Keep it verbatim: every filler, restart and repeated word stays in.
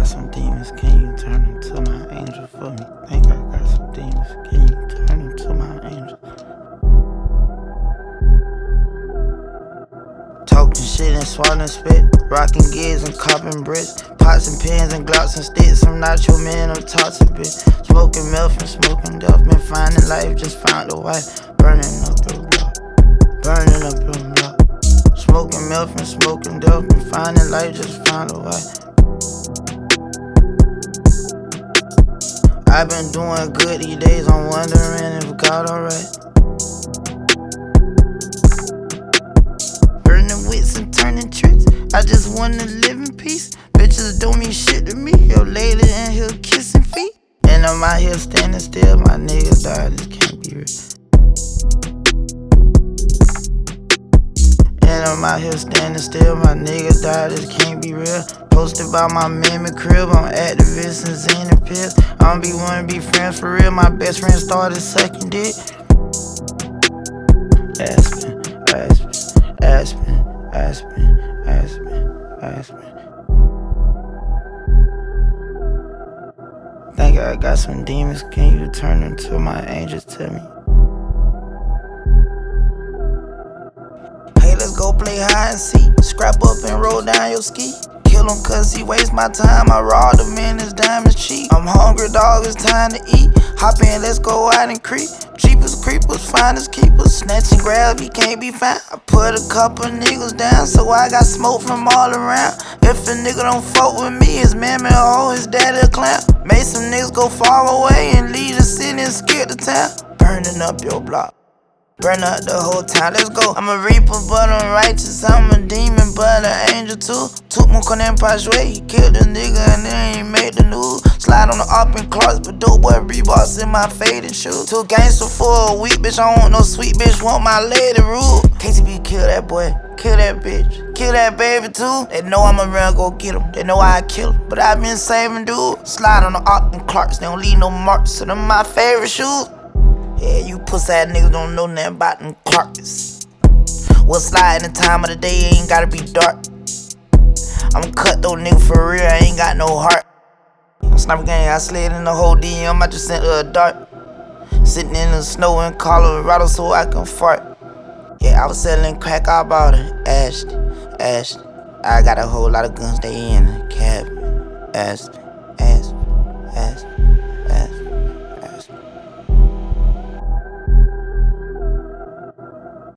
got some demons, can you turn them to my angel for me? Think I got some demons, can you turn them to my angel? Talking shit and swallowing spit, rocking gigs and copping bricks, pots and pins and glocks and sticks. I'm not your man, I'm toxic bitch. Smoking milk and smoking dope, been finding life, just found a wife. Burning up your block, burning up your block. Smoking milk and smoking dope, been finding life, just found a wife. I've been doing good these days, I'm wondering if God alright. Burning wits and turning tricks, I just wanna live in peace. Bitches don't mean shit to me, yo lady in here kissing feet. And I'm out here standing still, my niggas died, this can't be real. And I'm out here standing still, my niggas died, this can't be real. Posted by my mammy crib, I'm activist and Xanax pills. I don't be wanna be friends for real, my best friend started sucking dick. Aspen, Aspen, Aspen, Aspen, Aspen, Aspen. Think I got some demons, can you turn them to my angels to me? Hey, let's go play hide and seek. Scrap up and roll down your ski. Kill him cause he waste my time. I robbed him and his diamonds cheap. I'm hungry, dog, it's time to eat. Hop in, let's go out and creep. Cheapest creepers, finest keepers. Snatch and grab, he can't be found. I put a couple niggas down, so I got smoke from all around. If a nigga don't fuck with me, his mammy a hoe, his daddy a clown. Made some niggas go far away and leave the city and skip the town. Burning up your block, burn up the whole town, let's go. I'm a reaper, but I'm righteous. I'm a demon, but an angel too. Took my con Empire way, he killed a nigga and then he made the news. Slide on the up in Clarks, but dope boy Reeboks in my faded shoes. Too gangster for a week, bitch. I don't want no sweet bitch, want my lady rule. K C B kill that boy, kill that bitch, kill that baby too. They know I'm around, go get him. They know I kill him, but I been saving dude. Slide on the up in Clarks, they don't leave no marks, so them my favorite shoes. Yeah, you pussy ass niggas don't know nothing about them carcass. We'll slide in the time of the day, ain't gotta be dark. I'm cut though, nigga, for real, I ain't got no heart. I'm sniper gang, I slid in the whole D M, I just sent her a dart. Sitting in the snow in Colorado so I can fart. Yeah, I was selling crack, I bought her. Ashton, Ashton. I got a whole lot of guns, they in the cabin. Aspen, Aspen, Aspen.